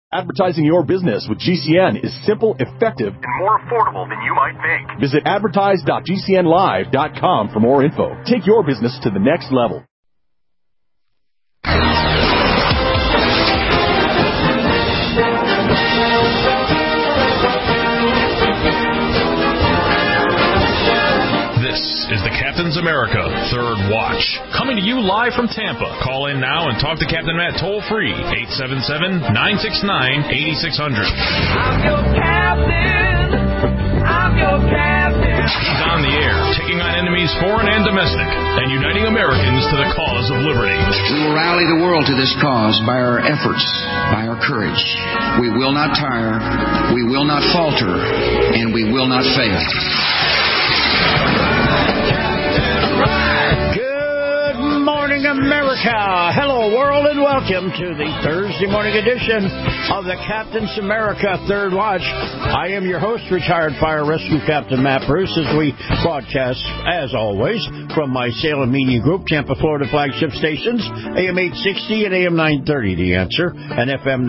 Advertising your business with GCN is simple, effective, and more affordable than you might think. Visit advertise.gcnlive.com for more info. Take your business to the next level. This is the Captain's America Third Watch, coming to you live from Tampa. Call in now and talk to Captain Matt toll-free, 877-969-8600. I'm your captain. I'm your captain. He's on the air, taking on enemies foreign and domestic, and uniting Americans to the cause of liberty. We will rally the world to this cause by our efforts, by our courage. We will not tire, we will not falter, and we will not fail. Good morning, America. Hello, world, and welcome to the Thursday morning edition of the Captain's America Third Watch. I am your host, retired fire rescue Captain Matt Bruce, as we broadcast, as always, from my Salem Media Group, Tampa, Florida flagship stations, AM 860 and AM 930, The Answer, and FM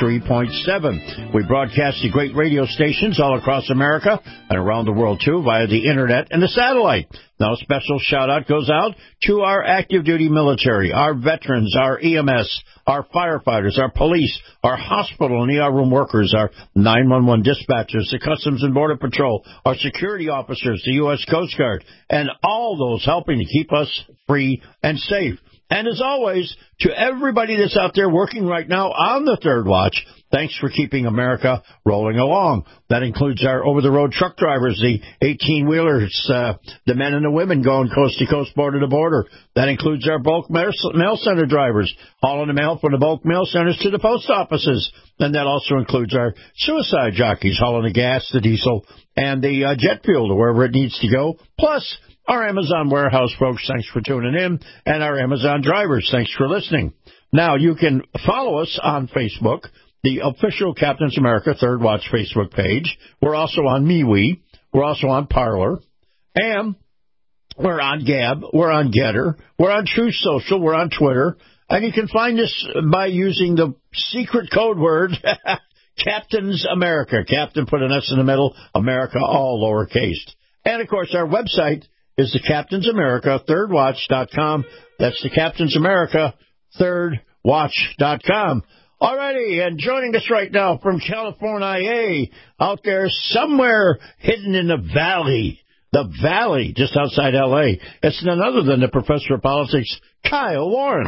93.7. We broadcast to great radio stations all across America and around the world, too, via the Internet and the satellite. Now, a special shout-out goes out to our active duty military, our veterans, our EMS, our firefighters, our police, our hospital and ER room workers, our 911 dispatchers, the Customs and Border Patrol, our security officers, the U.S. Coast Guard, and all those helping to keep us free and safe. And as always, to everybody that's out there working right now on the Third Watch, thanks for keeping America rolling along. That includes our over-the-road truck drivers, the 18-wheelers, the men and the women going coast to coast, border to border. That includes our bulk mail center drivers, hauling the mail from the bulk mail centers to the post offices. And that also includes our suicide jockeys, hauling the gas, the diesel, and the jet fuel to wherever it needs to go. Plus, our Amazon warehouse folks, thanks for tuning in, and our Amazon drivers, thanks for listening. Now, you can follow us on Facebook, the official Captain's America Third Watch Facebook page. We're also on MeWe. We're also on Parler. And we're on Gab. We're on Getter. We're on Truth Social. We're on Twitter. And you can find us by using the secret code word, Captain's America. Captain put an S in the middle, America all lowercase. And, of course, our website is the Captain's America ThirdWatch.com. That's the Captain's America ThirdWatch.com. Alrighty, and joining us right now from California, out there somewhere hidden in the valley, just outside L.A., it's none other than the professor of politics, Kyle Warren.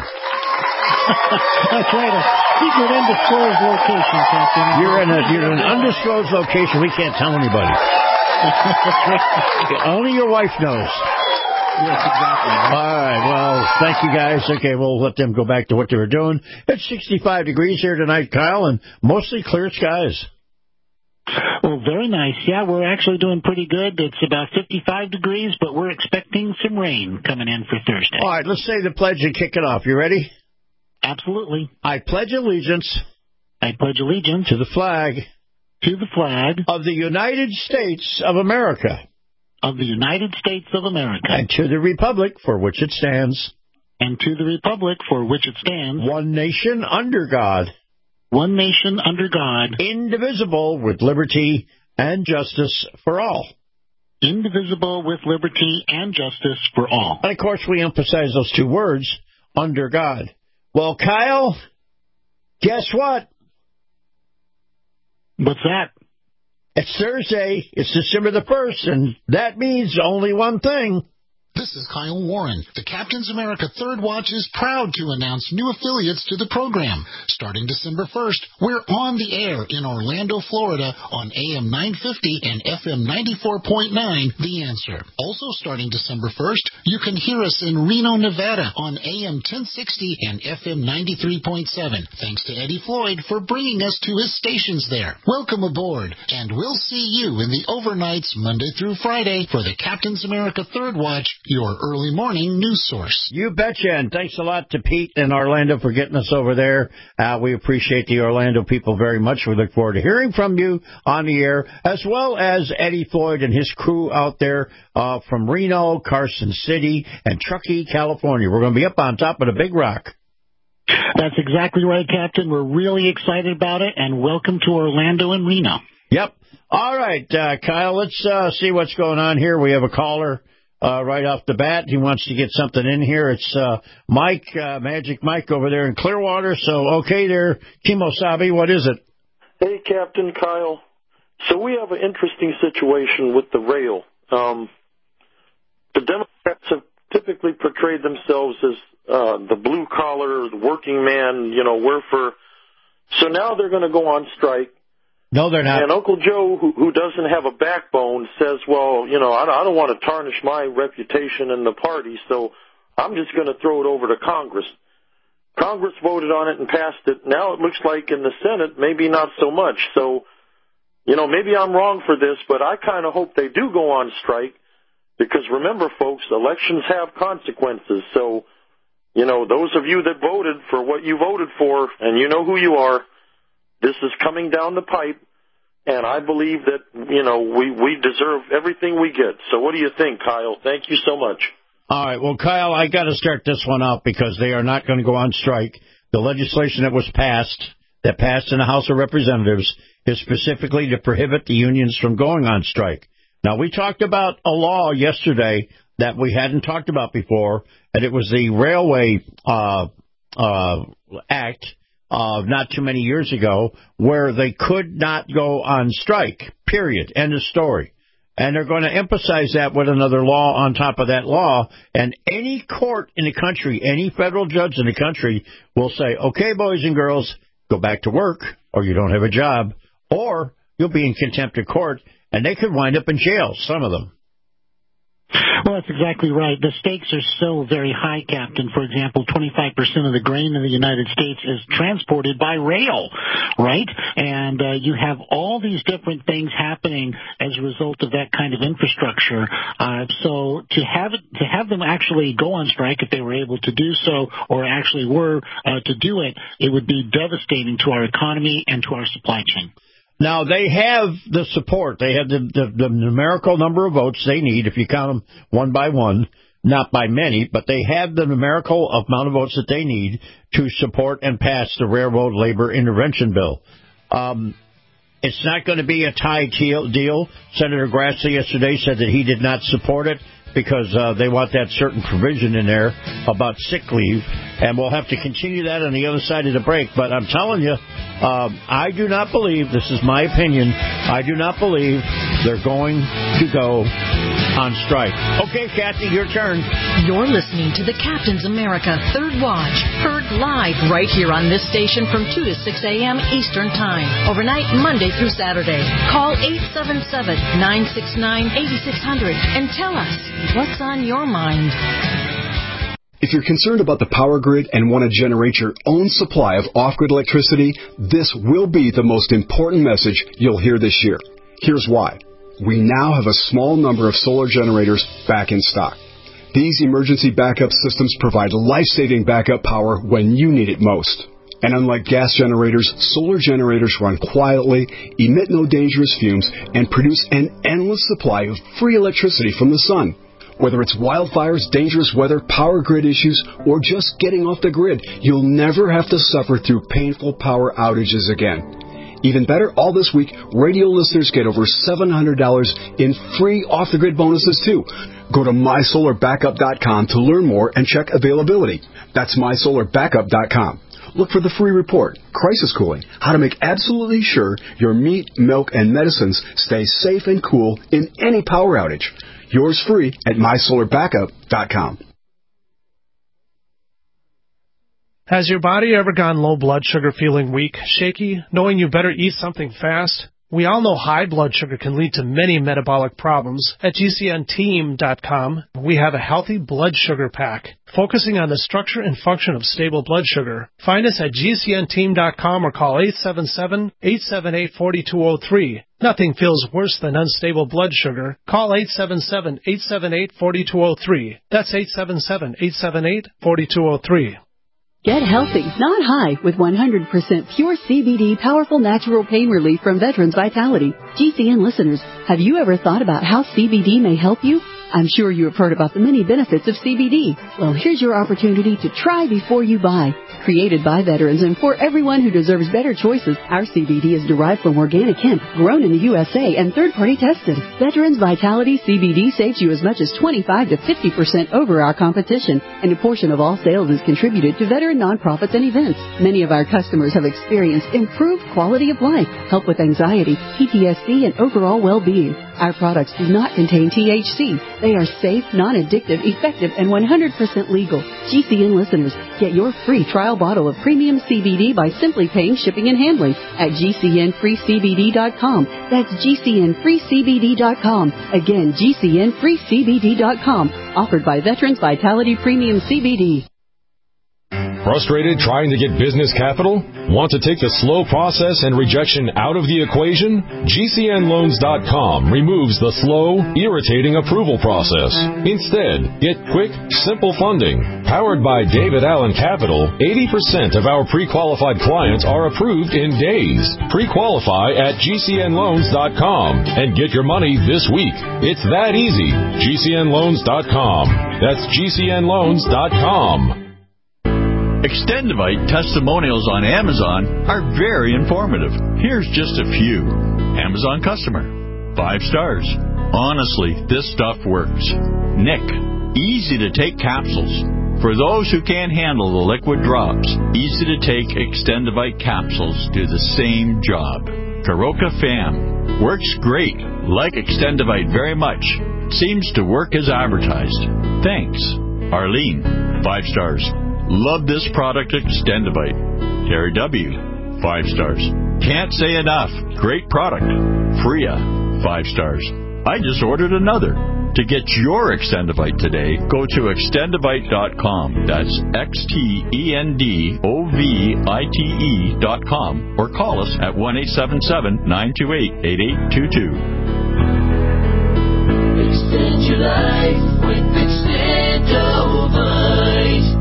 That's right, a secret undisclosed location, Captain. You're in an undisclosed location. We can't tell anybody. Only your wife knows. Yes, exactly. All right, well, thank you guys. Okay, we'll let them go back to what they were doing. It's 65 degrees here tonight, Kyle, and mostly clear skies. Well, very nice. Yeah, we're actually doing pretty good. It's about 55 degrees, but we're expecting some rain coming in for Thursday. All right, let's say the pledge and kick it off. You ready? Absolutely. I pledge allegiance. I pledge allegiance. To the flag. To the flag. Of the United States of America. Of the United States of America. And to the republic for which it stands. And to the republic for which it stands. One nation under God. One nation under God. Indivisible with liberty and justice for all. Indivisible with liberty and justice for all. And, of course, we emphasize those two words, under God. Well, Kyle, guess what? What's that? It's Thursday. It's December the 1st, and that means only one thing. This is Kyle Warren. The Captain's America Third Watch is proud to announce new affiliates to the program. Starting December 1st, we're on the air in Orlando, Florida on AM 950 and FM 94.9, The Answer. Also starting December 1st, you can hear us in Reno, Nevada on AM 1060 and FM 93.7. Thanks to Eddie Floyd for bringing us to his stations there. Welcome aboard, and we'll see you in the overnights Monday through Friday for the Captain's America Third Watch, your early morning news source. You betcha, and thanks a lot to Pete in Orlando for getting us over there. We appreciate the Orlando people very much. We look forward to hearing from you on the air, as well as Eddie Floyd and his crew out there from Reno, Carson City, and Truckee, California. We're going to be up on top of the Big Rock. That's exactly right, Captain. We're really excited about it, and welcome to Orlando and Reno. Yep. All right, Kyle, let's see what's going on here. We have a caller right off the bat. He wants to get something in here. It's Mike, Magic Mike over there in Clearwater. So, okay there, Kimosabe, what is it? Hey, Captain Kyle. So we have an interesting situation with the rail. The Democrats have typically portrayed themselves as the blue-collar, the working man, we're for... So now they're going to go on strike. No, they're not. And Uncle Joe, who doesn't have a backbone, says, well, I don't want to tarnish my reputation in the party, so I'm just going to throw it over to Congress. Congress voted on it and passed it. Now it looks like in the Senate, maybe not so much. So, maybe I'm wrong for this, but I kind of hope they do go on strike because remember, folks, elections have consequences. So, those of you that voted for what you voted for, and you know who you are, this is coming down the pipe, and I believe that, we deserve everything we get. So what do you think, Kyle? Thank you so much. All right. Well, Kyle, I got to start this one out because they are not going to go on strike. The legislation that passed in the House of Representatives is specifically to prohibit the unions from going on strike. Now, we talked about a law yesterday that we hadn't talked about before, and it was the Railway Act not too many years ago, where they could not go on strike, period, end of story. And they're going to emphasize that with another law on top of that law, and any court in the country, any federal judge in the country will say, okay, boys and girls, go back to work, or you don't have a job, or you'll be in contempt of court, and they could wind up in jail, some of them. Well, that's exactly right. The stakes are so very high, Captain. For example, 25% of the grain in the United States is transported by rail, right? And you have all these different things happening as a result of that kind of infrastructure. So to have them actually go on strike, if they were able to do so, or actually were to do it, it would be devastating to our economy and to our supply chain. Now, they have the support. They have the numerical number of votes they need, if you count them one by one, not by many, but they have the numerical amount of votes that they need to support and pass the Railroad Labor Intervention Bill. It's not going to be a tie deal. Senator Grassley yesterday said that he did not support it because they want that certain provision in there about sick leave, and we'll have to continue that on the other side of the break. But I'm telling you, I do not believe, this is my opinion, I do not believe they're going to go on strike. Okay, Kathy, your turn. You're listening to the Captain's America Third Watch, heard live right here on this station from 2 to 6 a.m. Eastern Time, overnight Monday through Saturday. Call 877-969-8600 and tell us what's on your mind. If you're concerned about the power grid and want to generate your own supply of off-grid electricity, this will be the most important message you'll hear this year. Here's why. We now have a small number of solar generators back in stock. These emergency backup systems provide life-saving backup power when you need it most. And unlike gas generators, solar generators run quietly, emit no dangerous fumes, and produce an endless supply of free electricity from the sun. Whether it's wildfires, dangerous weather, power grid issues, or just getting off the grid, you'll never have to suffer through painful power outages again. Even better, all this week, radio listeners get over $700 in free off-the-grid bonuses, too. Go to mysolarbackup.com to learn more and check availability. That's mysolarbackup.com. Look for the free report, Crisis Cooling, how to make absolutely sure your meat, milk, and medicines stay safe and cool in any power outage. Yours free at mysolarbackup.com. Has your body ever gone low blood sugar, feeling weak, shaky, knowing you better eat something fast? We all know high blood sugar can lead to many metabolic problems. At GCNteam.com, we have a healthy blood sugar pack, focusing on the structure and function of stable blood sugar. Find us at GCNteam.com or call 877-878-4203. Nothing feels worse than unstable blood sugar. Call 877-878-4203. That's 877-878-4203. Get healthy, not high, with 100% pure CBD powerful natural pain relief from Veterans Vitality. GCN listeners, have you ever thought about how CBD may help you? I'm sure you have heard about the many benefits of CBD. Well, here's your opportunity to try before you buy. Created by veterans and for everyone who deserves better choices, our CBD is derived from organic hemp, grown in the USA and third-party tested. Veterans Vitality CBD saves you as much as 25 to 50% over our competition, and a portion of all sales is contributed to veteran nonprofits and events. Many of our customers have experienced improved quality of life, help with anxiety, PTSD, and overall well-being. Our products do not contain THC. They are safe, non-addictive, effective, and 100% legal. GCN listeners, get your free trial bottle of premium CBD by simply paying shipping and handling at GCNFreeCBD.com. That's GCNFreeCBD.com. Again, GCNFreeCBD.com. Offered by Veterans Vitality Premium CBD. Frustrated trying to get business capital? Want to take the slow process and rejection out of the equation? GCNLoans.com removes the slow, irritating approval process. Instead, get quick, simple funding. Powered by David Allen Capital, 80% of our pre-qualified clients are approved in days. Pre-qualify at GCNLoans.com and get your money this week. It's that easy. GCNLoans.com. That's GCNLoans.com. Extendivite testimonials on Amazon are very informative. Here's just a few. Amazon customer. 5 stars. Honestly, this stuff works. Nick. Easy to take capsules. For those who can't handle the liquid drops, easy to take Extendivite capsules do the same job. Karoka Fam. Works great. Like Extendivite very much. Seems to work as advertised. Thanks. Arlene. 5 stars. Love this product, Extendivite. Terry W. 5 stars. Can't say enough. Great product. Freya. 5 stars. I just ordered another. To get your Extendivite today, go to Extendivite.com. That's XTENDOVITE.com or call us at 1-877-928-8822. Extend your life with Extendivite.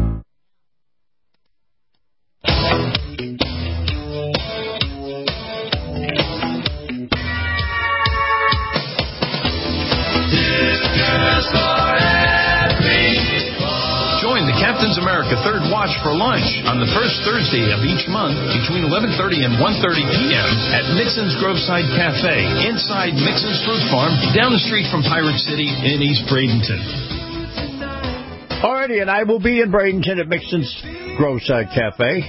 Captain's America Third Watch for lunch on the first Thursday of each month between 11:30 and 1:30 p.m. at Mixon's Groveside Cafe inside Mixon's Fruit Farm down the street from Pirate City in East Bradenton. Alrighty, and I will be in Bradenton at Mixon's Groveside Cafe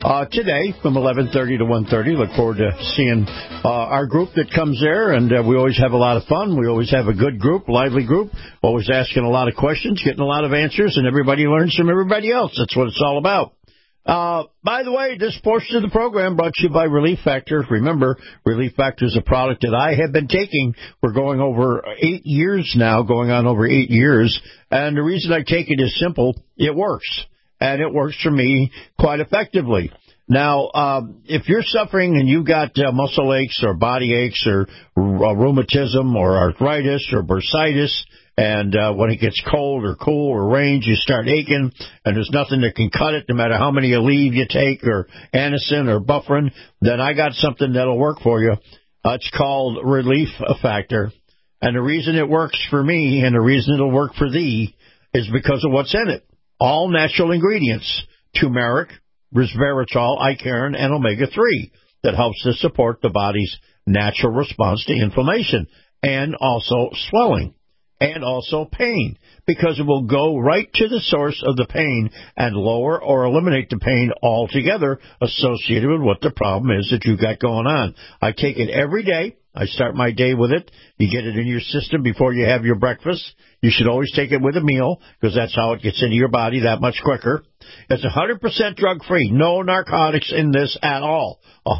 today from 11:30 to 1:30. Look forward to seeing our group that comes there, and we always have a lot of fun. We always have a good group, lively group, always asking a lot of questions, getting a lot of answers, and everybody learns from everybody else. That's what it's all about. By the way, this portion of the program brought to you by Relief Factor. Remember, Relief Factor is a product that I have been taking for going over 8 years now, going on over 8 years, and the reason I take it is simple. It works. And it works for me quite effectively. Now, if you're suffering and you've got muscle aches or body aches or rheumatism or arthritis or bursitis, and when it gets cold or cool or rains, you start aching, and there's nothing that can cut it, no matter how many Aleve you take or Anacin or Bufferin, then I got something that'll work for you. It's called Relief Factor. And the reason it works for me and the reason it'll work for thee is because of what's in it. All natural ingredients, turmeric, resveratrol, Icariin, and omega-3 that helps to support the body's natural response to inflammation and also swelling and also pain, because it will go right to the source of the pain and lower or eliminate the pain altogether associated with what the problem is that you've got going on. I take it every day. I start my day with it. You get it in your system before you have your breakfast. You should always take it with a meal because that's how it gets into your body that much quicker. It's 100% drug-free. No narcotics in this at all.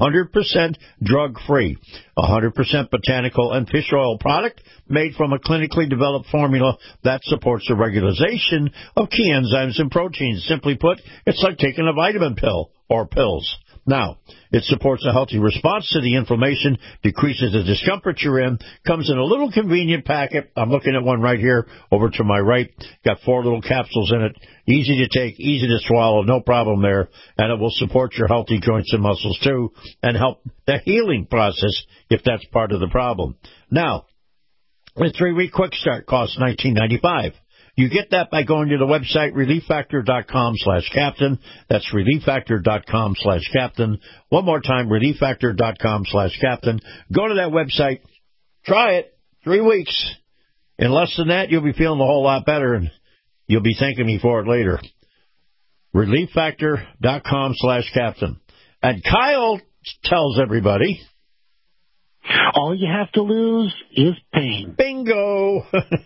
100% drug-free. 100% botanical and fish oil product made from a clinically developed formula that supports the regularization of key enzymes and proteins. Simply put, it's like taking a vitamin pill or pills. Now, it supports a healthy response to the inflammation, decreases the discomfort you're in, comes in a little convenient packet. I'm looking at one right here over to my right. Got 4 little capsules in it. Easy to take, easy to swallow, no problem there. And it will support your healthy joints and muscles, too, and help the healing process if that's part of the problem. Now, The 3-week quick start costs $19.95. You get that by going to the website relieffactor.com/captain. That's relieffactor.com/captain. One more time, relieffactor.com/captain. Go to that website. Try it. 3 weeks. In less than that, you'll be feeling a whole lot better, and you'll be thanking me for it later. relieffactor.com/captain. And Kyle tells everybody, all you have to lose is pain. Bingo.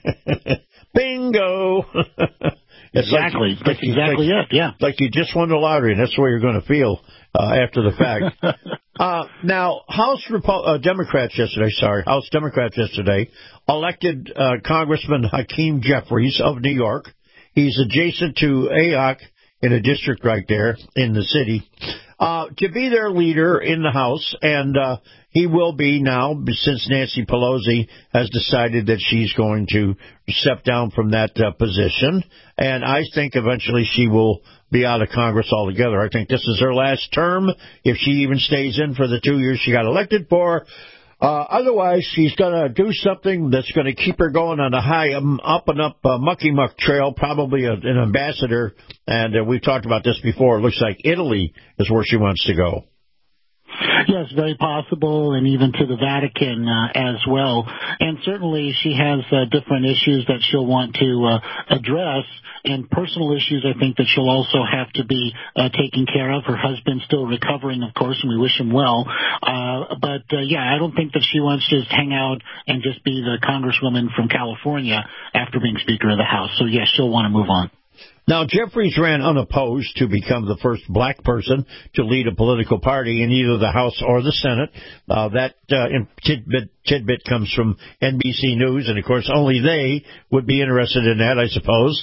Bingo. Exactly. That's exactly it, yeah. Like you just won the lottery, and that's the way you're going to feel after the fact. Now, House Democrats yesterday elected Congressman Hakeem Jeffries of New York. He's adjacent to AOC in a district right there in the city, to be their leader in the House, and he will be now, since Nancy Pelosi has decided that she's going to step down from that position, and I think eventually she will be out of Congress altogether. I think this is her last term, if she even stays in for the 2 years she got elected for. Otherwise, she's going to do something that's going to keep her going on the high up-and-up mucky muck trail, probably an ambassador. And we've talked about this before. It looks like Italy is where she wants to go. Yes, very possible, and even to the Vatican as well. And certainly she has different issues that she'll want to address, and personal issues I think that she'll also have to be taking care of. Her husband's still recovering, of course, and we wish him well. But I don't think that she wants to just hang out and just be the congresswoman from California after being Speaker of the House. So, yes, she'll want to move on. Now, Jeffries ran unopposed to become the first black person to lead a political party in either the House or the Senate. That tidbit comes from NBC News, and, of course, only they would be interested in that, I suppose.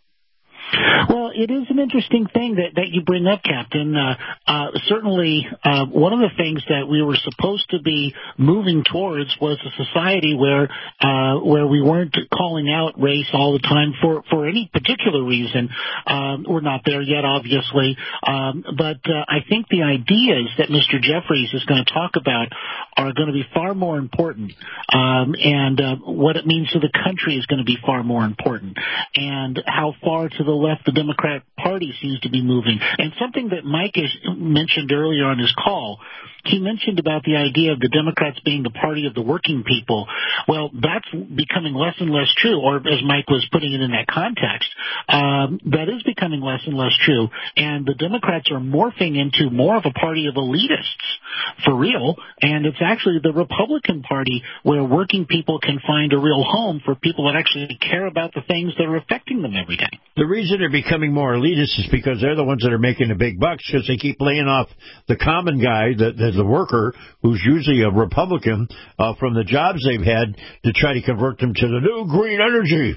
Well, it is an interesting thing that you bring up, Captain. Certainly, one of the things that we were supposed to be moving towards was a society where we weren't calling out race all the time for any particular reason. We're not there yet, obviously. But I think the ideas that Mr. Jeffries is going to talk about are going to be far more important. And what it means to the country is going to be far more important. And how far to the left the Democrat Party seems to be moving. And something that Mike has mentioned earlier on his call, he mentioned about the idea of the Democrats being the party of the working people. Well, that's becoming less and less true, or as Mike was putting it in that context, that is becoming less and less true. And the Democrats are morphing into more of a party of elitists, for real. And it's actually the Republican Party where working people can find a real home for people that actually care about the things that are affecting them every day. The reason they're becoming more elitist is because they're the ones that are making the big bucks, because they keep laying off the common guy, the worker, who's usually a Republican, from the jobs they've had to try to convert them to the new green energy.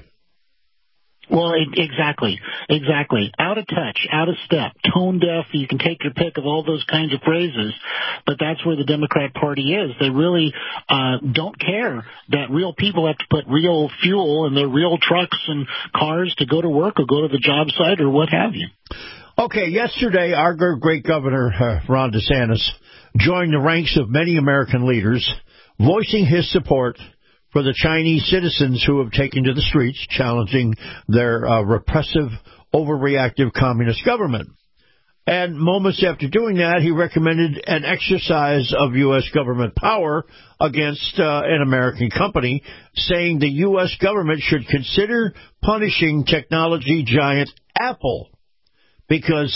Well, exactly. Out of touch, out of step, tone deaf. You can take your pick of all those kinds of phrases, but that's where the Democrat Party is. They really don't care that real people have to put real fuel in their real trucks and cars to go to work or go to the job site or what have you. Okay, yesterday, our great governor, Ron DeSantis, joined the ranks of many American leaders, voicing his support for the Chinese citizens who have taken to the streets, challenging their repressive, overreactive communist government. And moments after doing that, he recommended an exercise of U.S. government power against an American company, saying the U.S. government should consider punishing technology giant Apple, because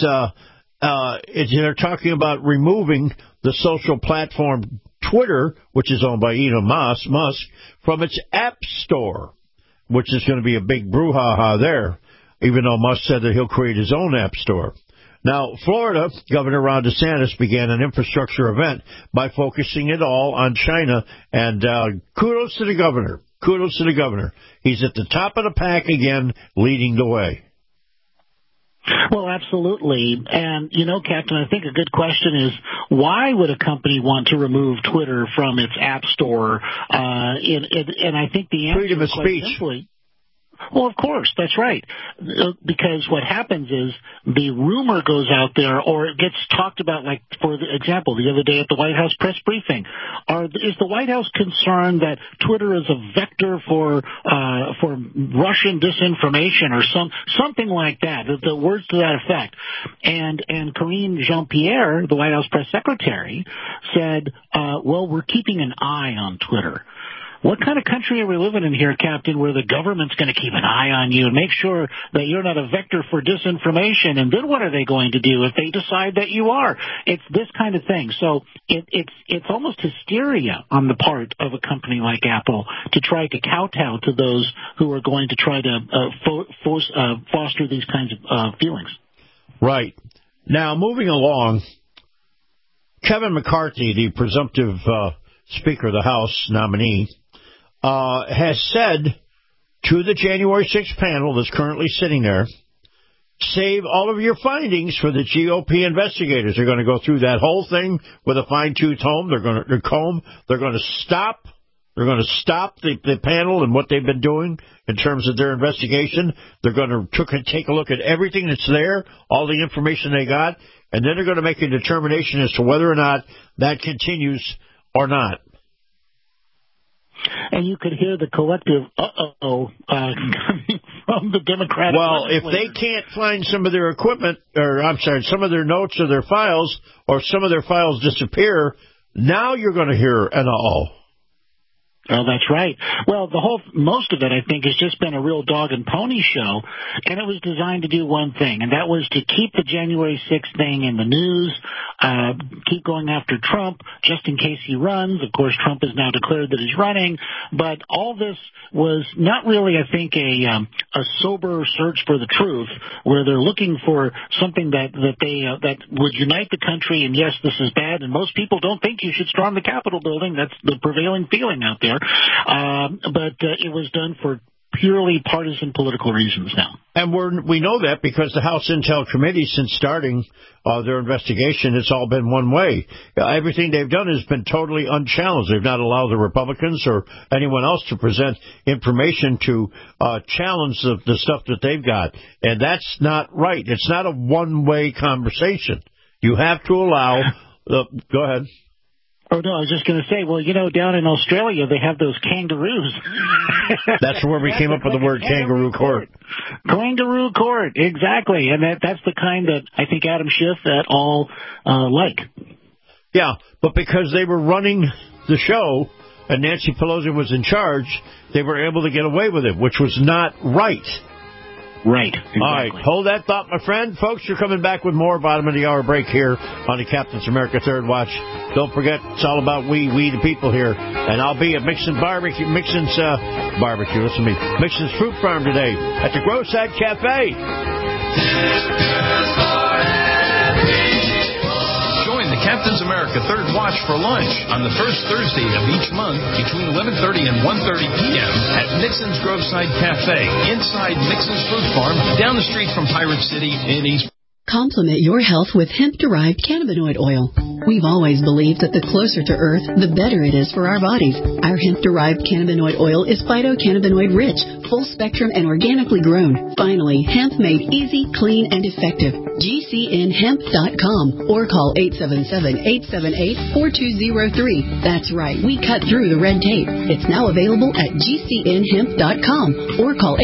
they're talking about removing the social platform Twitter, which is owned by Elon Musk, from its App Store, which is going to be a big brouhaha there, even though Musk said that he'll create his own App Store. Now, Florida, Governor Ron DeSantis began an infrastructure event by focusing it all on China, and kudos to the governor. Kudos to the governor. He's at the top of the pack again, leading the way. Well, absolutely. And, Captain, I think a good question is, why would a company want to remove Twitter from its app store? And I think the answer freedom of is quite speech. simply, Well, of course, that's right. Because what happens is the rumor goes out there, or it gets talked about, like, for example, the other day at the White House press briefing. Is the White House concerned that Twitter is a vector for Russian disinformation or something like that? The words to that effect. And Karine Jean-Pierre, the White House press secretary, said, well, we're keeping an eye on Twitter. What kind of country are we living in here, Captain, where the government's going to keep an eye on you and make sure that you're not a vector for disinformation? And then what are they going to do if they decide that you are? It's this kind of thing. So it's almost hysteria on the part of a company like Apple to try to kowtow to those who are going to try to foster these kinds of feelings. Right. Now, moving along, Kevin McCarthy, the presumptive Speaker of the House nominee, has said to the January 6th panel that's currently sitting there, save all of your findings for the GOP investigators. They're going to go through that whole thing with a fine-tooth comb. They're going to stop the panel and what they've been doing in terms of their investigation. They're going to take a look at everything that's there, all the information they got, and then they're going to make a determination as to whether or not that continues or not. And you could hear the collective coming from the Democratic. Well, if they can't find some of their equipment, some of their notes or their files, or some of their files disappear, now you're going to hear an uh-oh. Oh, that's right. Well, most of it, I think, has just been a real dog and pony show, and it was designed to do one thing, and that was to keep the January 6th thing in the news, keep going after Trump, just in case he runs. Of course, Trump has now declared that he's running, but all this was not really, I think, a sober search for the truth, where they're looking for something that would unite the country, and yes, this is bad, and most people don't think you should storm the Capitol building. That's the prevailing feeling out there. But it was done for purely partisan political reasons now. And we know that because the House Intel Committee, since starting their investigation, it's all been one way. Everything they've done has been totally unchallenged. They've not allowed the Republicans or anyone else to present information to challenge the stuff that they've got. And that's not right. It's not a one-way conversation. You have to allow go ahead. Oh, no, I was just going to say, well, down in Australia, they have those kangaroos. That's where we came up with the word kangaroo court. Kangaroo court, exactly. And that's the kind that I think Adam Schiff et al. Like. Yeah, but because they were running the show and Nancy Pelosi was in charge, they were able to get away with it, which was not right. Right. Exactly. All right. Hold that thought, my friend. Folks, you're coming back with more bottom of the hour break here on the Captain's America Third Watch. Don't forget, it's all about we the people here. And I'll be at Mixon's Fruit Farm today at the Growside Cafe. Join the Captain's America Third Watch for lunch on the first Thursday of each month between 11:30 and 1:30 p.m. at Mixon's Groveside Cafe inside Mixon's Fruit Farm down the street from Pirate City in East. Complement your health with hemp-derived cannabinoid oil. We've always believed that the closer to Earth, the better it is for our bodies. Our hemp-derived cannabinoid oil is phytocannabinoid-rich, full-spectrum, and organically grown. Finally, hemp made easy, clean, and effective. GCNhemp.com or call 877-878-4203. That's right, we cut through the red tape. It's now available at GCNhemp.com or call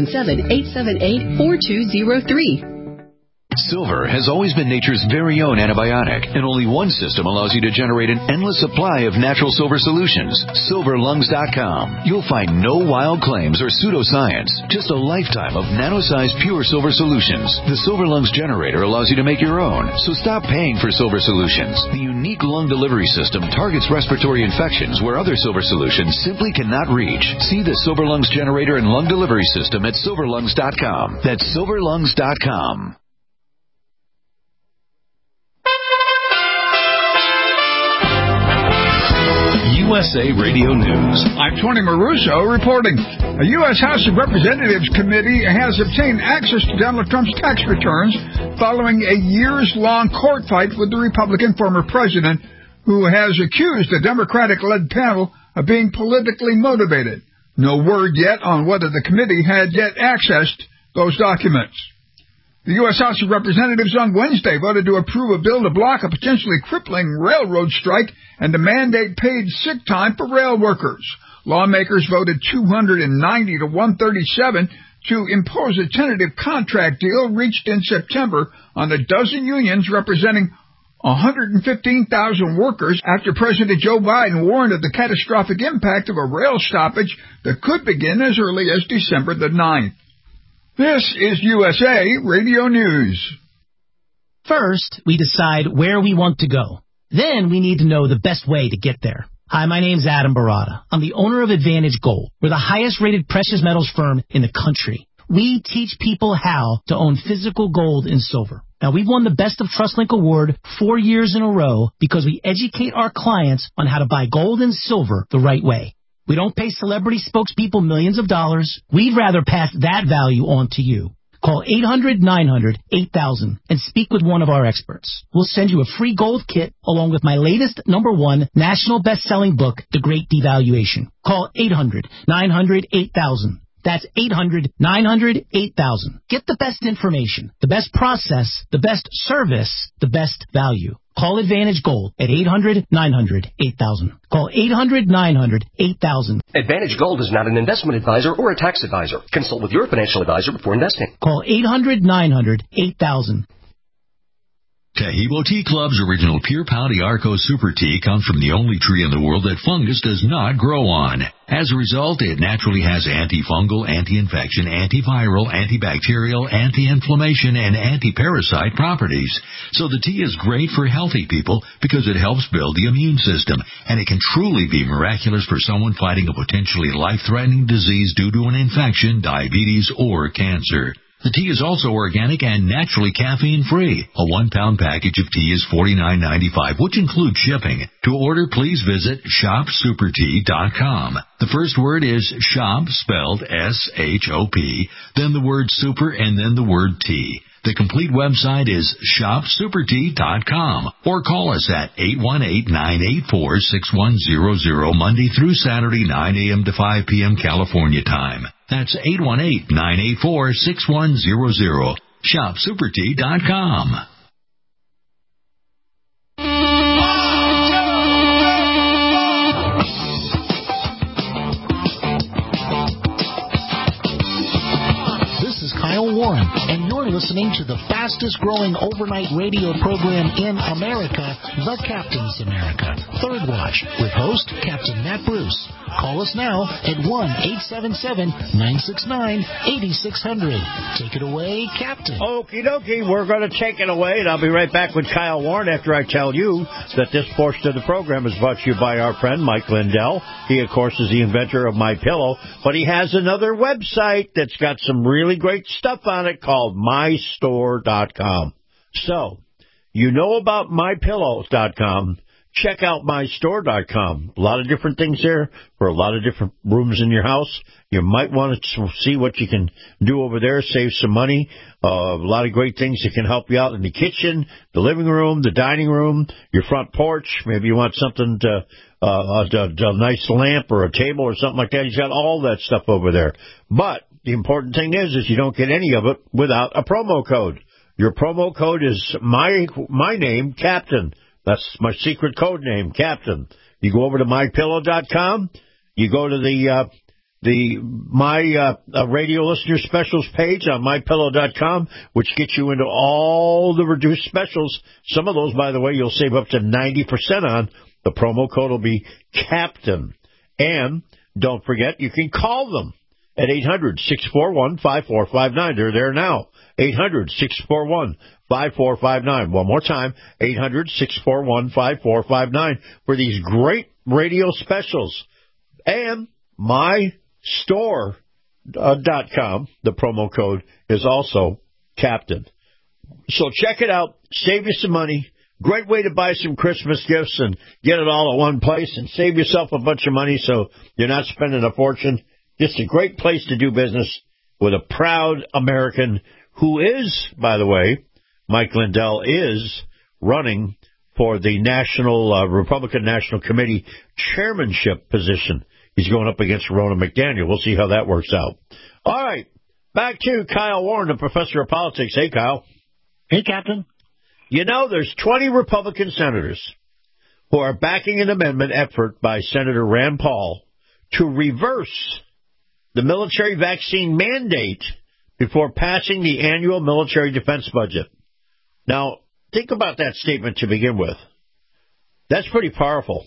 877-878-4203. Silver has always been nature's very own antibiotic, and only one system allows you to generate an endless supply of natural silver solutions. SilverLungs.com. You'll find no wild claims or pseudoscience, just a lifetime of nano-sized pure silver solutions. The Silver Lungs generator allows you to make your own, so stop paying for silver solutions. The unique lung delivery system targets respiratory infections where other silver solutions simply cannot reach. See the Silver Lungs generator and lung delivery system at SilverLungs.com. That's SilverLungs.com. USA Radio News. I'm Tony Maruso reporting. A U.S. House of Representatives committee has obtained access to Donald Trump's tax returns following a years-long court fight with the Republican former president, who has accused the Democratic-led panel of being politically motivated. No word yet on whether the committee had yet accessed those documents. The U.S. House of Representatives on Wednesday voted to approve a bill to block a potentially crippling railroad strike and to mandate paid sick time for rail workers. Lawmakers voted 290 to 137 to impose a tentative contract deal reached in September on a dozen unions representing 115,000 workers after President Joe Biden warned of the catastrophic impact of a rail stoppage that could begin as early as December the 9th. This is USA Radio News. First, we decide where we want to go. Then we need to know the best way to get there. Hi, my name's Adam Barada. I'm the owner of Advantage Gold. We're the highest-rated precious metals firm in the country. We teach people how to own physical gold and silver. Now, we've won the Best of TrustLink Award 4 years in a row because we educate our clients on how to buy gold and silver the right way. We don't pay celebrity spokespeople millions of dollars. We'd rather pass that value on to you. Call 800-900-8000 and speak with one of our experts. We'll send you a free gold kit along with my latest #1 national best-selling book, The Great Devaluation. Call 800-900-8000. That's 800-900-8000. Get the best information, the best process, the best service, the best value. Call Advantage Gold at 800-900-8000. Call 800-900-8000. Advantage Gold is not an investment advisor or a tax advisor. Consult with your financial advisor before investing. Call 800-900-8000. Taheebo Tea Club's original Pure Pau d'Arco Super Tea comes from the only tree in the world that fungus does not grow on. As a result, it naturally has antifungal, anti-infection, antiviral, antibacterial, anti-inflammation, and anti-parasite properties. So the tea is great for healthy people because it helps build the immune system, and it can truly be miraculous for someone fighting a potentially life-threatening disease due to an infection, diabetes, or cancer. The tea is also organic and naturally caffeine-free. A 1-pound package of tea is $49.95, which includes shipping. To order, please visit shopsupertea.com. The first word is shop, spelled S-H-O-P, then the word super, and then the word tea. The complete website is shopsupertea.com or call us at 818-984-6100 Monday through Saturday, 9 a.m. to 5 p.m. California time. That's 818-984-6100. shopsupertea.com. Warren, and you're listening to the fastest-growing overnight radio program in America, The Captain's America, Third Watch, with host Captain Matt Bruce. Call us now at 1-877-969-8600. Take it away, Captain. Okie dokie, we're going to take it away, and I'll be right back with Kyle Warren after I tell you that this portion of the program is brought to you by our friend Mike Lindell. He, of course, is the inventor of MyPillow, but he has another website that's got some really great stuff on it called mystore.com. So, you know about mypillows.com. Check out mystore.com. A lot of different things there for a lot of different rooms in your house. You might want to see what you can do over there, save some money. A lot of great things that can help you out in the kitchen, the living room, the dining room, your front porch. Maybe you want something to a nice lamp or a table or something like that. He's got all that stuff over there. But the important thing is you don't get any of it without a promo code. Your promo code is my name, Captain. That's my secret code name, Captain. You go over to mypillow.com. You go to the radio listener specials page on mypillow.com, which gets you into all the reduced specials. Some of those, by the way, you'll save up to 90% on. The promo code will be Captain. And don't forget, you can call them at 800-641-5459. They're there now. 800-641-5459. One more time, 800-641-5459 for these great radio specials. And mystore.com, the promo code is also Captain. So check it out. Save you some money. Great way to buy some Christmas gifts and get it all at one place and save yourself a bunch of money so you're not spending a fortune. Just a great place to do business with a proud American who is, by the way, Mike Lindell is running for the Republican National Committee chairmanship position. he's going up against Ronna McDaniel. We'll see how that works out. All right, back to Kyle Warren, the professor of politics. Hey, Kyle. Hey, Captain. You know, there's 20 Republican senators who are backing an amendment effort by Senator Rand Paul to reverse the military vaccine mandate before passing the annual military defense budget. Now, think about that statement to begin with. That's pretty powerful.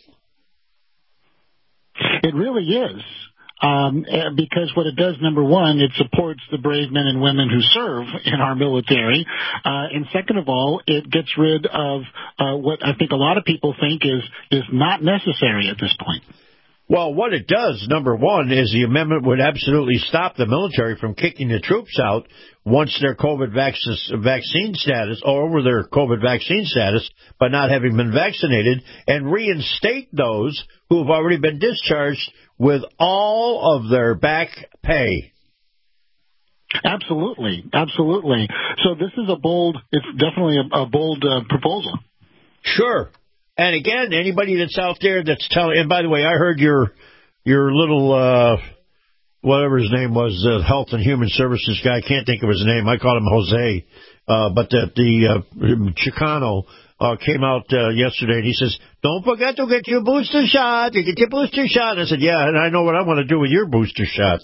It really is. Because what it does, number one, it supports the brave men and women who serve in our military. And second of all, it gets rid of what I think a lot of people think is not necessary at this point. Well, what it does, number one, is the amendment would absolutely stop the military from kicking the troops out once their COVID vaccine status, or over their COVID vaccine status, by not having been vaccinated, and reinstate those who have already been discharged with all of their back pay. Absolutely. So this is it's definitely a bold proposal. Sure. And again, anybody that's out there that's telling, and by the way, I heard your little, whatever his name was, Health and Human Services guy, I can't think of his name, I call him Jose, but the Chicano came out yesterday, and he says, don't forget to get your booster shot, you get your booster shot. And I said, yeah, and I know what I want to do with your booster shot.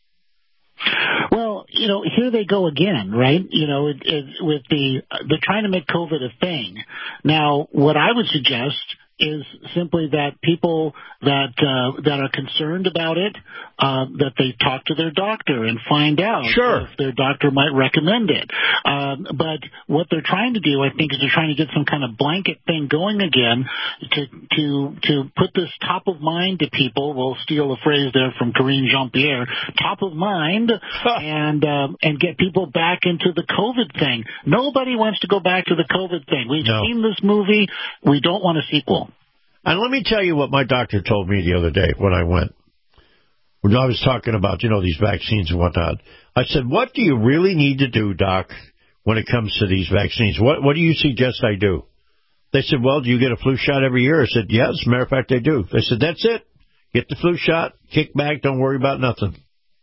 Well, here they go again, right? With they're trying to make COVID a thing. Now, what I would suggest is simply that people that are concerned about it, that they talk to their doctor and find out if their doctor might recommend it. But what they're trying to do, I think, is they're trying to get some kind of blanket thing going again to put this top of mind to people. We'll steal a phrase there from Karine Jean-Pierre, top of mind, and get people back into the COVID thing. Nobody wants to go back to the COVID thing. We've seen this movie. We don't want a sequel. And let me tell you what my doctor told me the other day when I went. When I was talking about, these vaccines and whatnot. I said, what do you really need to do, Doc, when it comes to these vaccines? What do you suggest I do? They said, well, do you get a flu shot every year? I said, yes, as a matter of fact, I do. They said, that's it. Get the flu shot, kick back, don't worry about nothing.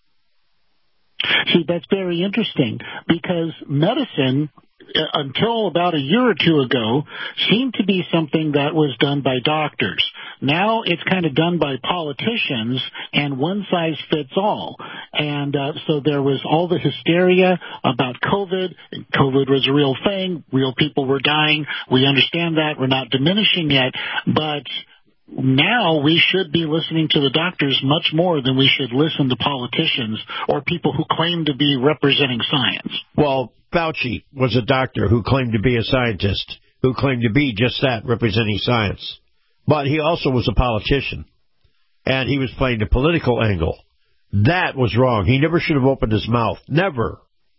See, that's very interesting because medicine, until about a year or two ago, seemed to be something that was done by doctors. Now it's kind of done by politicians, and one size fits all. And so there was all the hysteria about COVID. COVID was a real thing. Real people were dying. We understand that. We're not diminishing it. But now we should be listening to the doctors much more than we should listen to politicians or people who claim to be representing science. Well, Fauci was a doctor who claimed to be a scientist, who claimed to be just that, representing science. But he also was a politician, and he was playing the political angle. That was wrong. He never should have opened his mouth. Never.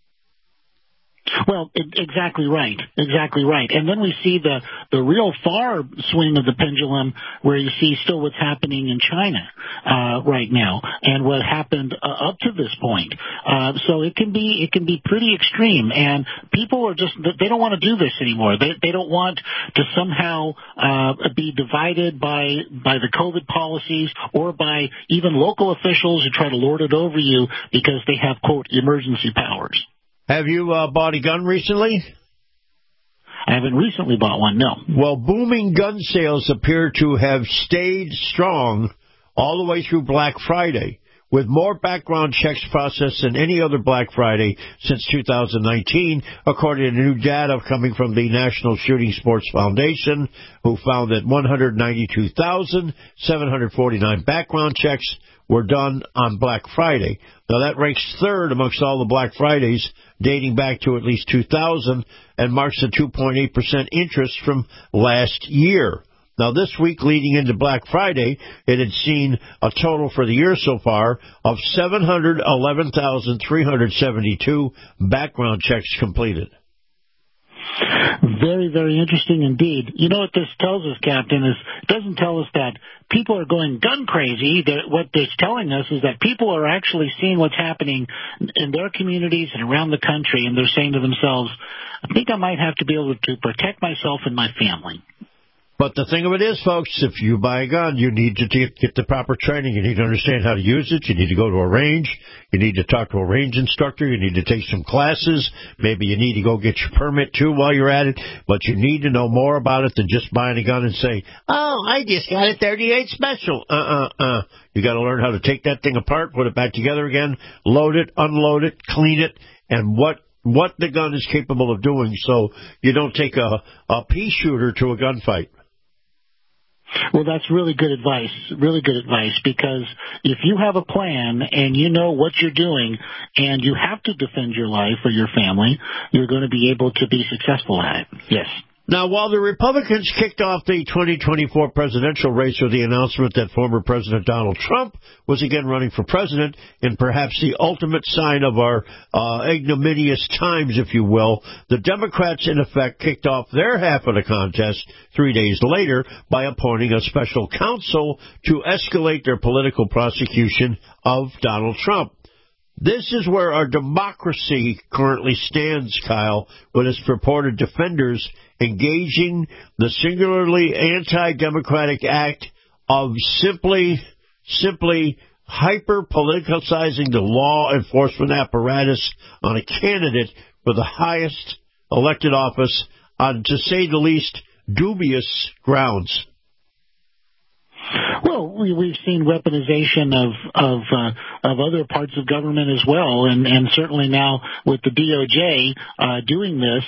Well, exactly right. Exactly right. And then we see the real far swing of the pendulum where you see still what's happening in China right now and what happened up to this point. So it can be pretty extreme, and people are they don't want to do this anymore. They don't want to somehow be divided by the COVID policies or by even local officials who try to lord it over you because they have, quote, emergency powers. Have you bought a gun recently? I haven't recently bought one, no. Well, booming gun sales appear to have stayed strong all the way through Black Friday, with more background checks processed than any other Black Friday since 2019, according to new data coming from the National Shooting Sports Foundation, who found that 192,749 background checks were done on Black Friday. Now, that ranks third amongst all the Black Fridays dating back to at least 2000 and marks a 2.8% interest from last year. Now, this week leading into Black Friday, it had seen a total for the year so far of 711,372 background checks completed. Very, very interesting indeed. You know what this tells us, Captain, is it doesn't tell us that people are going gun crazy. What it's telling us is that people are actually seeing what's happening in their communities and around the country, and they're saying to themselves, I think I might have to be able to protect myself and my family. But the thing of it is, folks, if you buy a gun, you need to get the proper training. You need to understand how to use it. You need to go to a range. You need to talk to a range instructor. You need to take some classes. Maybe you need to go get your permit, too, while you're at it. But you need to know more about it than just buying a gun and say, oh, I just got a 38 special. You got to learn how to take that thing apart, put it back together again, load it, unload it, clean it, and what the gun is capable of doing so you don't take a pea shooter to a gunfight. Well, that's really good advice, because if you have a plan and you know what you're doing and you have to defend your life or your family, you're going to be able to be successful at it. Yes. Now, while the Republicans kicked off the 2024 presidential race with the announcement that former President Donald Trump was again running for president, in perhaps the ultimate sign of our ignominious times, if you will, the Democrats, in effect, kicked off their half of the contest 3 days later by appointing a special counsel to escalate their political prosecution of Donald Trump. This is where our democracy currently stands, Kyle, with its purported defenders engaging the singularly anti-democratic act of simply hyper-politicizing the law enforcement apparatus on a candidate for the highest elected office on, to say the least, dubious grounds. Well, we've seen weaponization of other parts of government as well, and certainly now with the DOJ doing this,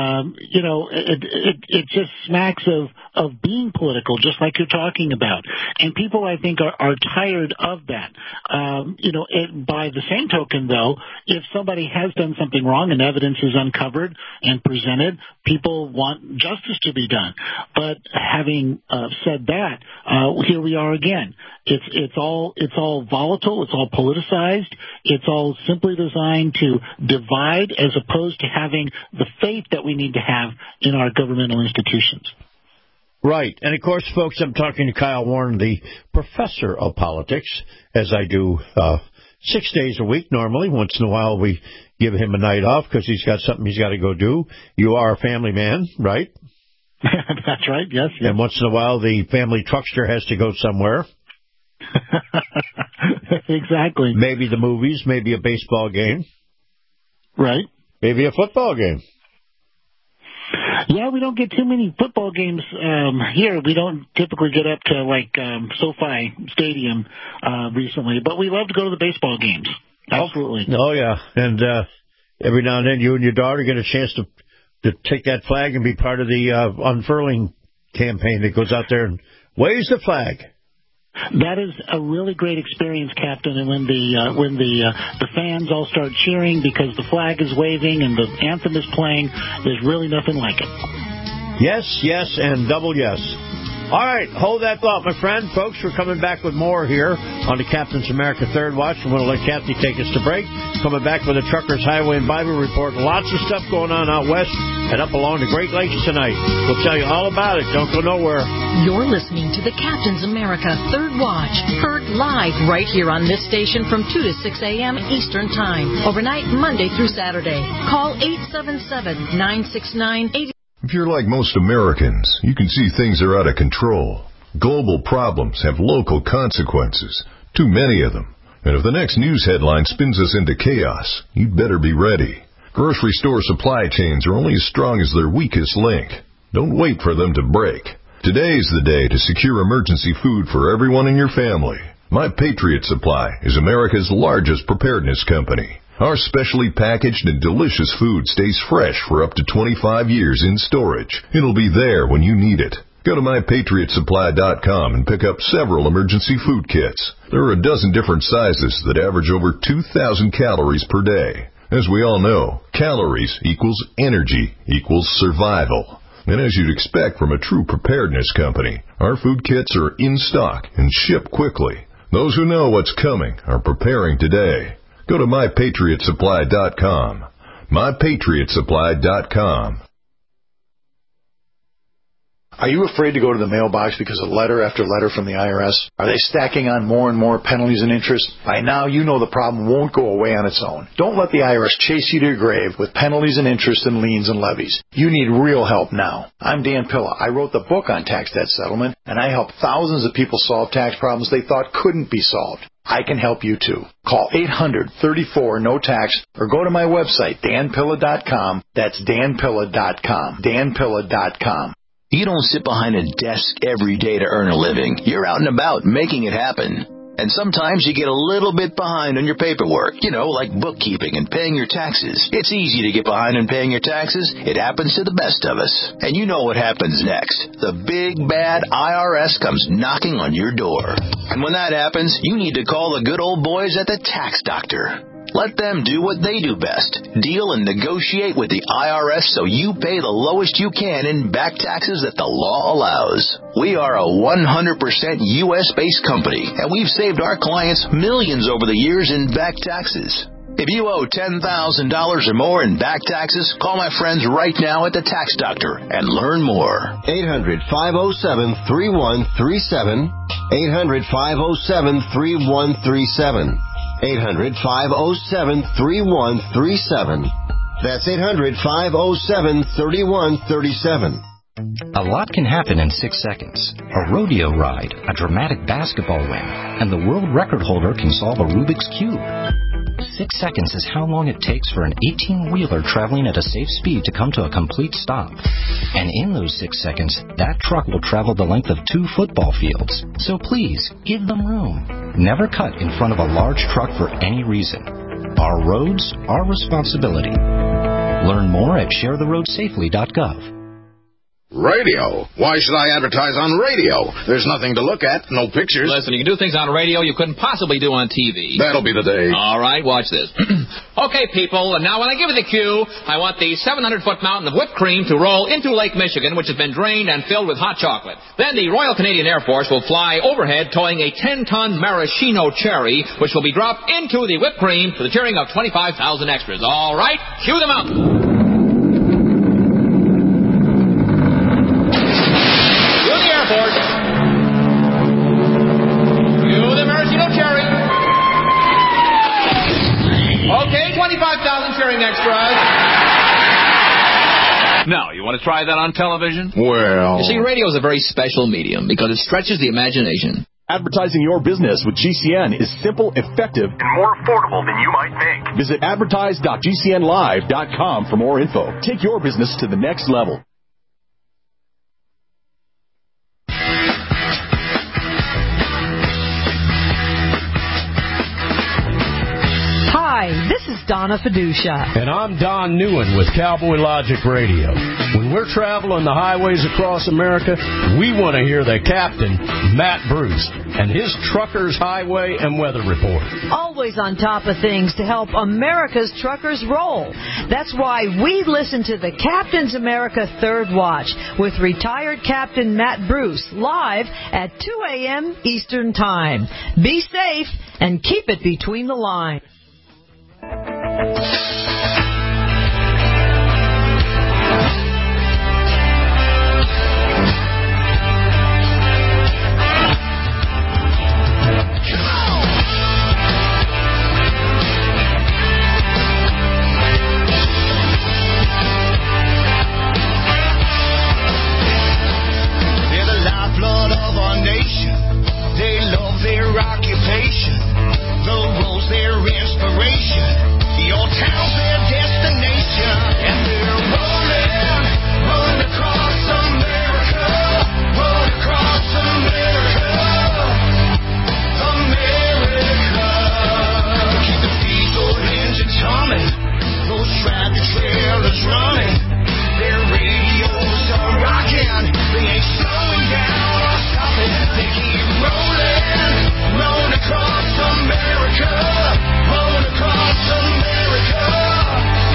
it just smacks of being political, just like you're talking about. And people, I think, are tired of that. By the same token, though, if somebody has done something wrong and evidence is uncovered and presented, people want justice to be done. But having said that, here we are again. It's all volatile. It's all politicized. It's all simply designed to divide, as opposed to having the faith that we need to have in our governmental institutions. Right. And, of course, folks, I'm talking to Kyle Warren, the professor of politics, as I do 6 days a week normally. Once in a while we give him a night off because he's got something he's got to go do. You are a family man, right? That's right, yes. And once in a while the family truckster has to go somewhere. Exactly. Maybe the movies, maybe a baseball game. Right. Maybe a football game. Yeah, we don't get too many football games here. We don't typically get up to, SoFi Stadium recently, but we love to go to the baseball games. Absolutely. Oh yeah. And every now and then you and your daughter get a chance to take that flag and be part of the unfurling campaign that goes out there and waves the flag. That is a really great experience, Captain. And when the fans all start cheering because the flag is waving and the anthem is playing, there's really nothing like it. Yes, yes, and double yes. All right, hold that thought, my friend. Folks, we're coming back with more here on the Captain's America Third Watch. I'm going to let Kathy take us to break. Coming back with a Truckers Highway and Bible Report. Lots of stuff going on out west and up along the Great Lakes tonight. We'll tell you all about it. Don't go nowhere. You're listening to the Captain's America Third Watch, heard live right here on this station from 2 to 6 a.m. Eastern Time, overnight Monday through Saturday. Call 877-969-80. If you're like most Americans, you can see things are out of control. Global problems have local consequences, too many of them. And if the next news headline spins us into chaos, you'd better be ready. Grocery store supply chains are only as strong as their weakest link. Don't wait for them to break. Today's the day to secure emergency food for everyone in your family. My Patriot Supply is America's largest preparedness company. Our specially packaged and delicious food stays fresh for up to 25 years in storage. It'll be there when you need it. Go to MyPatriotSupply.com and pick up several emergency food kits. There are a dozen different sizes that average over 2,000 calories per day. As we all know, calories equals energy equals survival. And as you'd expect from a true preparedness company, our food kits are in stock and ship quickly. Those who know what's coming are preparing today. Go to MyPatriotSupply.com. MyPatriotSupply.com. Are you afraid to go to the mailbox because of letter after letter from the IRS? Are they stacking on more and more penalties and interest? By now, you know the problem won't go away on its own. Don't let the IRS chase you to your grave with penalties and interest and liens and levies. You need real help now. I'm Dan Pilla. I wrote the book on tax debt settlement, and I help thousands of people solve tax problems they thought couldn't be solved. I can help you too. Call 800-34-NO-TAX or go to my website, danpilla.com. That's danpilla.com. danpilla.com. You don't sit behind a desk every day to earn a living. You're out and about making it happen. And sometimes you get a little bit behind on your paperwork, like bookkeeping and paying your taxes. It's easy to get behind on paying your taxes. It happens to the best of us. And you know what happens next. The big, bad IRS comes knocking on your door. And when that happens, you need to call the good old boys at the Tax Doctor. Let them do what they do best. Deal and negotiate with the IRS so you pay the lowest you can in back taxes that the law allows. We are a 100% U.S.-based company, and we've saved our clients millions over the years in back taxes. If you owe $10,000 or more in back taxes, call my friends right now at the Tax Doctor and learn more. 800-507-3137. 800-507-3137. 800-507-3137. That's 800-507-3137. A lot can happen in 6 seconds. A rodeo ride, a dramatic basketball win, and the world record holder can solve a Rubik's Cube. 6 seconds is how long it takes for an 18-wheeler traveling at a safe speed to come to a complete stop. And in those 6 seconds, that truck will travel the length of 2 football fields. So please, give them room. Never cut in front of a large truck for any reason. Our roads, our responsibility. Learn more at sharetheroadsafely.gov. Radio? Why should I advertise on radio? There's nothing to look at, no pictures. Listen, you can do things on radio you couldn't possibly do on TV. That'll be the day. All right, watch this. Okay, people, and now when I give you the cue, I want the 700-foot mountain of whipped cream to roll into Lake Michigan, which has been drained and filled with hot chocolate. Then the Royal Canadian Air Force will fly overhead towing a 10-ton maraschino cherry, which will be dropped into the whipped cream to the cheering of 25,000 extras. All right, cue the mountain. Okay, 25,000 cheering extras. Now, you want to try that on television? Well... You see, radio is a very special medium because it stretches the imagination. Advertising your business with GCN is simple, effective, and more affordable than you might think. Visit advertise.gcnlive.com for more info. Take your business to the next level. Hi, this is Donna Fiducia. And I'm Don Newen with Cowboy Logic Radio. When we're traveling the highways across America, we want to hear the captain, Matt Bruce, and his Truckers Highway and Weather Report. Always on top of things to help America's truckers roll. That's why we listen to the Captain's America Third Watch with retired Captain Matt Bruce live at 2 a.m. Eastern Time. Be safe and keep it between the lines. They're the lifeblood of our nation. They love their occupation. The road's their inspiration. Your town's their destination. And they're rolling across America. Roll across America. America. Keep the diesel engines humming. Those tractor trailers running. Their radios are rocking. They ain't slowing down or stopping. They keep rolling across America. Roll across America.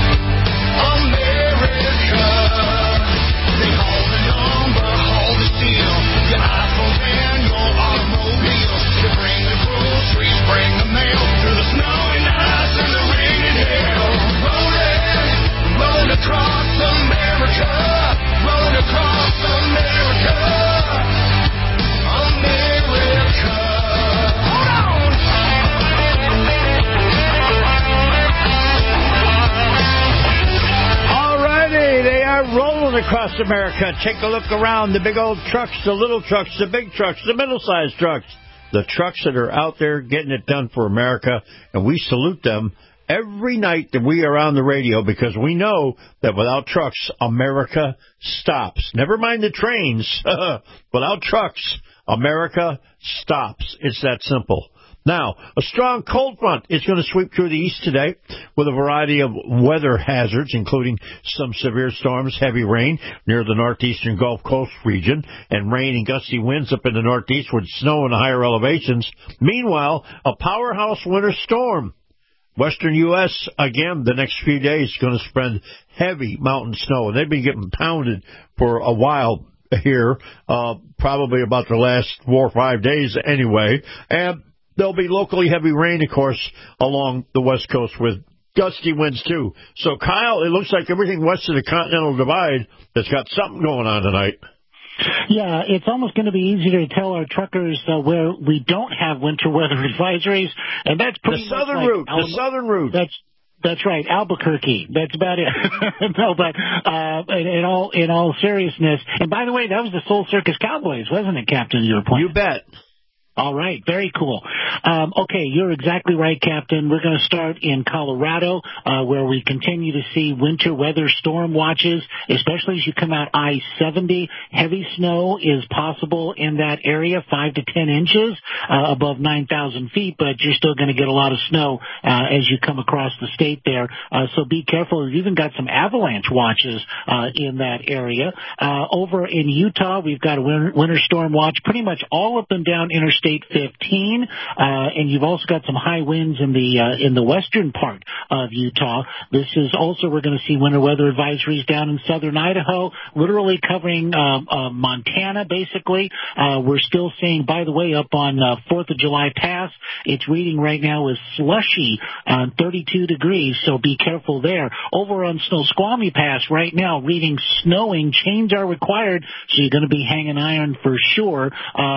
across America. Take a look around. The big old trucks, the little trucks, the big trucks, the middle-sized trucks. The trucks that are out there getting it done for America. And we salute them every night that we are on the radio because we know that without trucks, America stops. Never mind the trains. Without trucks, America stops. It's that simple. Now, a strong cold front is going to sweep through the east today with a variety of weather hazards, including some severe storms, heavy rain near the northeastern Gulf Coast region, and rain and gusty winds up in the northeast with snow in the higher elevations. Meanwhile, a powerhouse winter storm. Western U.S., again, the next few days going to spread heavy mountain snow. And they've been getting pounded for a while here, probably about the last 4 or 5 days anyway. And there'll be locally heavy rain, of course, along the West Coast with gusty winds, too. So, Kyle, it looks like everything west of the Continental Divide has got something going on tonight. Yeah, it's almost going to be easier to tell our truckers where we don't have winter weather advisories, and that's pretty much southern route. The southern route. That's right, Albuquerque. That's about it. No, but in all seriousness, and by the way, that was the Soul Circus Cowboys, wasn't it, Captain? Your point. You bet. All right, very cool. Okay, you're exactly right, Captain. We're going to start in Colorado, where we continue to see winter weather storm watches, especially as you come out I-70. Heavy snow is possible in that area, 5 to 10 inches above 9,000 feet, but you're still going to get a lot of snow as you come across the state there. So be careful. We've even got some avalanche watches in that area. Over in Utah, we've got a winter storm watch pretty much all up and down Interstate 15, and you've also got some high winds in the western part of Utah. This is also, we're going to see winter weather advisories down in southern Idaho, literally covering Montana, basically. We're still seeing, by the way, up on 4th of July Pass, it's reading right now is slushy, 32 degrees, so be careful there. Over on Snoqualmie Pass right now, reading snowing, chains are required, so you're going to be hanging iron for sure.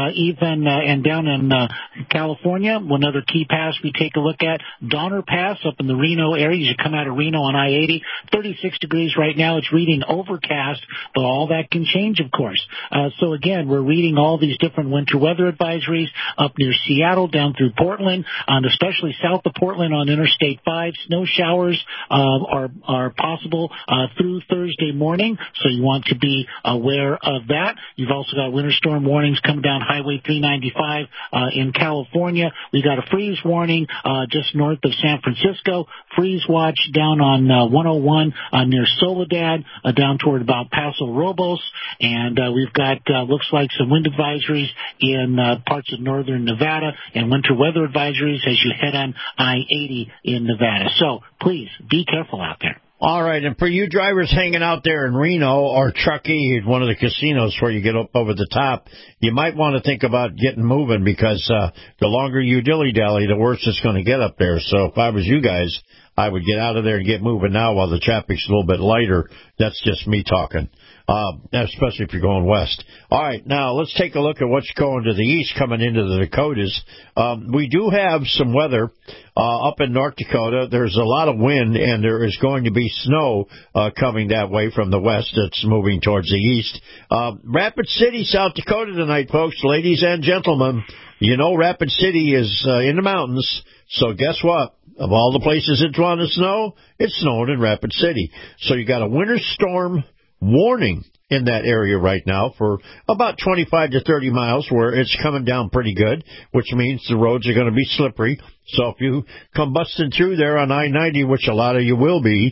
And down in California, one other key pass we take a look at, Donner Pass up in the Reno area. You come out of Reno on I-80, 36 degrees right now. It's reading overcast, but all that can change, of course. So again, we're reading all these different winter weather advisories up near Seattle, down through Portland, and especially south of Portland on Interstate 5. Snow showers are possible through Thursday morning, so you want to be aware of that. You've also got winter storm warnings coming down Highway 395 in California. We got a freeze warning just north of San Francisco. Freeze watch down on 101 near Soledad, down toward about Paso Robles. And we've got, looks like some wind advisories in parts of northern Nevada and winter weather advisories as you head on I-80 in Nevada. So please be careful out there. All right, and for you drivers hanging out there in Reno or Truckee, one of the casinos where you get up over the top, you might want to think about getting moving because the longer you dilly-dally, the worse it's going to get up there. So if I was you guys, I would get out of there and get moving now while the traffic's a little bit lighter. That's just me talking, especially if you're going west. All right, now let's take a look at what's going to the east coming into the Dakotas. We do have some weather up in North Dakota. There's a lot of wind, and there is going to be snow coming that way from the west that's moving towards the east. Rapid City, South Dakota tonight, folks, ladies and gentlemen. You know Rapid City is in the mountains, so guess what? Of all the places it's going to snow, it's snowing in Rapid City. So you got a winter storm warning in that area right now for about 25 to 30 miles where it's coming down pretty good, which means the roads are going to be slippery. So if you come busting through there on I-90, which a lot of you will be,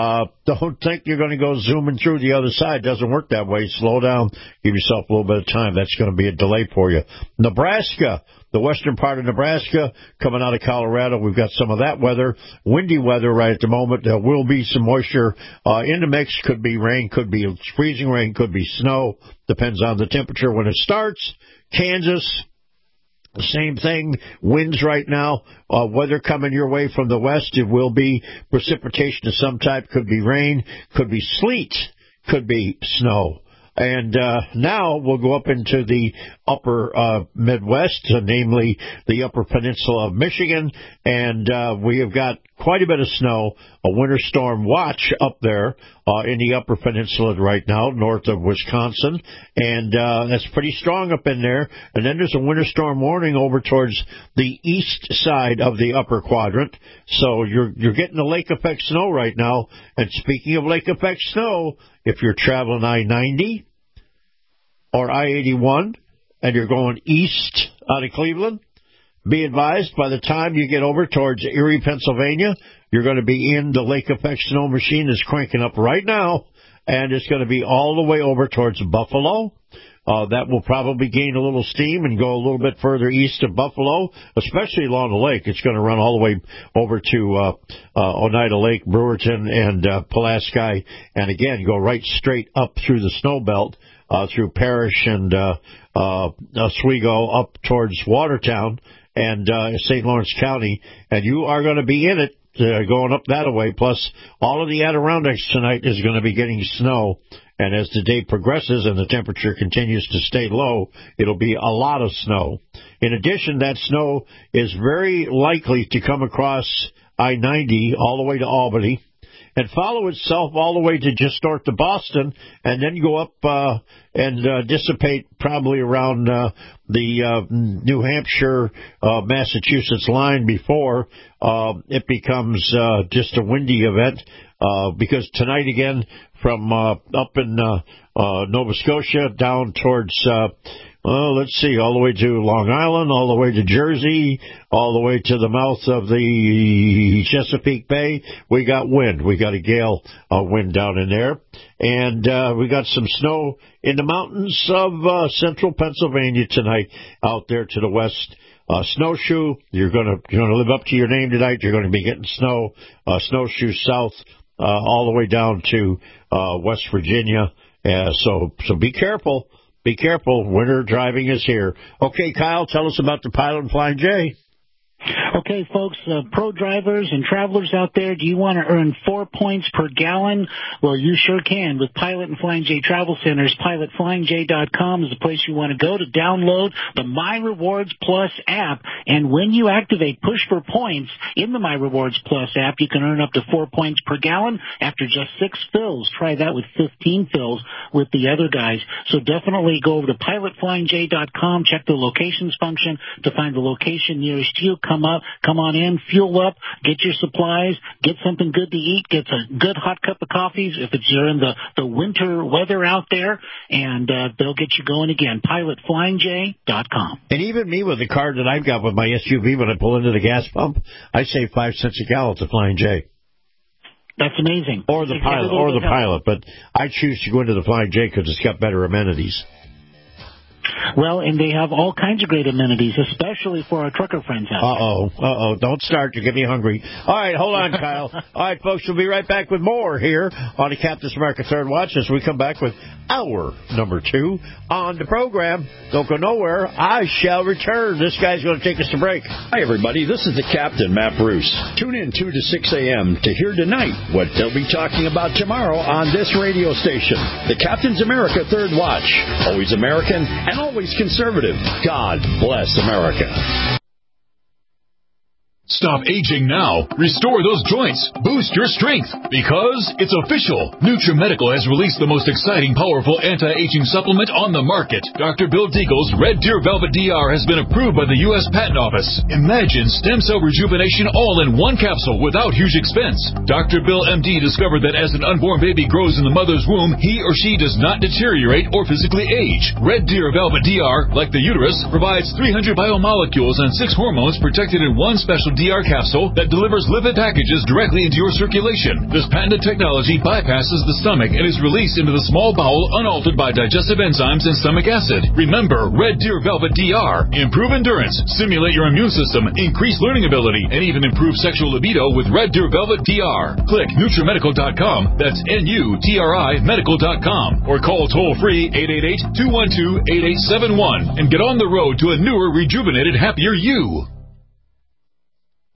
don't think you're going to go zooming through the other side. It doesn't work that way. Slow down. Give yourself a little bit of time. That's going to be a delay for you. Nebraska. The western part of Nebraska, coming out of Colorado, we've got some of that weather, windy weather right at the moment. There will be some moisture in the mix. Could be rain, could be freezing rain, could be snow. Depends on the temperature when it starts. Kansas, the same thing. Winds right now. Weather coming your way from the west. It will be precipitation of some type. Could be rain, could be sleet, could be snow. And now we'll go up into the upper Midwest, namely the upper peninsula of Michigan, and we have got quite a bit of snow, a winter storm watch up there in the upper peninsula right now, north of Wisconsin, and that's pretty strong up in there. And then there's a winter storm warning over towards the east side of the upper quadrant. So you're getting the lake effect snow right now. And speaking of lake effect snow, if you're traveling I-90 or I-81 and you're going east out of Cleveland, be advised, by the time you get over towards Erie, Pennsylvania, you're going to be in the lake effect snow machine that's cranking up right now, and it's going to be all the way over towards Buffalo. That will probably gain a little steam and go a little bit further east of Buffalo, especially along the lake. It's going to run all the way over to Oneida Lake, Brewerton, and Pulaski, and again, go right straight up through the snow belt, through Parrish and Oswego up towards Watertown and St. Lawrence County, and you are going to be in it going up that way. Plus, all of the Adirondacks tonight is going to be getting snow, and as the day progresses and the temperature continues to stay low, it'll be a lot of snow. In addition, that snow is very likely to come across I-90 all the way to Albany and follow itself all the way to just north of Boston, and then go up and dissipate probably around the New Hampshire, Massachusetts line before it becomes just a windy event, because tonight again from up in Nova Scotia down towards let's see, all the way to Long Island, all the way to Jersey, all the way to the mouth of the Chesapeake Bay, we got wind. We got a gale wind down in there. And we got some snow in the mountains of central Pennsylvania tonight out there to the west. Snowshoe, you're going to live up to your name tonight. You're going to be getting snow. Snowshoe south all the way down to West Virginia. So be careful. Be careful. Winter driving is here. Okay, Kyle, tell us about the Pilot and Flying J. Okay, folks, pro drivers and travelers out there, do you want to earn 4 points per gallon? Well, you sure can with Pilot and Flying J Travel Centers. PilotFlyingJ.com is the place you want to go to download the My Rewards Plus app. And when you activate Push for Points in the My Rewards Plus app, you can earn up to 4 points per gallon after just 6 fills. Try that with 15 fills with the other guys. So definitely go over to PilotFlyingJ.com, check the locations function to find the location nearest you. Come on in, fuel up, get your supplies, get something good to eat, get a good hot cup of coffees if you're in the winter weather out there, and they'll get you going again. PilotFlyingJ.com. And even me with the car that I've got with my SUV, when I pull into the gas pump, I save 5 cents a gallon to Flying J. That's amazing. Or the Pilot, but I choose to go into the Flying J because it's got better amenities. Well, and they have all kinds of great amenities, especially for our trucker friends out there. Don't start. You get me hungry. All right, hold on, Kyle. All right, folks, we'll be right back with more here on the Captain's America Third Watch as we come back with hour number 2 on the program. Don't go nowhere. I shall return. This guy's going to take us to break. Hi, everybody. This is the Captain, Matt Bruce. Tune in 2 to 6 a.m. to hear tonight what they'll be talking about tomorrow on this radio station. The Captain's America Third Watch. Always American and always conservative. God bless America. Stop aging now. Restore those joints. Boost your strength. Because it's official. NutriMedical has released the most exciting, powerful anti-aging supplement on the market. Dr. Bill Deagle's Red Deer Velvet DR has been approved by the U.S. Patent Office. Imagine stem cell rejuvenation all in one capsule without huge expense. Dr. Bill MD discovered that as an unborn baby grows in the mother's womb, he or she does not deteriorate or physically age. Red Deer Velvet DR, like the uterus, provides 300 biomolecules and 6 hormones protected in one special DR capsule that delivers lipid packages directly into your circulation. This patented technology bypasses the stomach and is released into the small bowel unaltered by digestive enzymes and stomach acid. Remember, Red Deer Velvet DR. Improve endurance, stimulate your immune system, increase learning ability, and even improve sexual libido with Red Deer Velvet DR. Click NutriMedical.com. That's NUTRI Medical.com. Or call toll-free 888-212-8871 and get on the road to a newer, rejuvenated, happier you.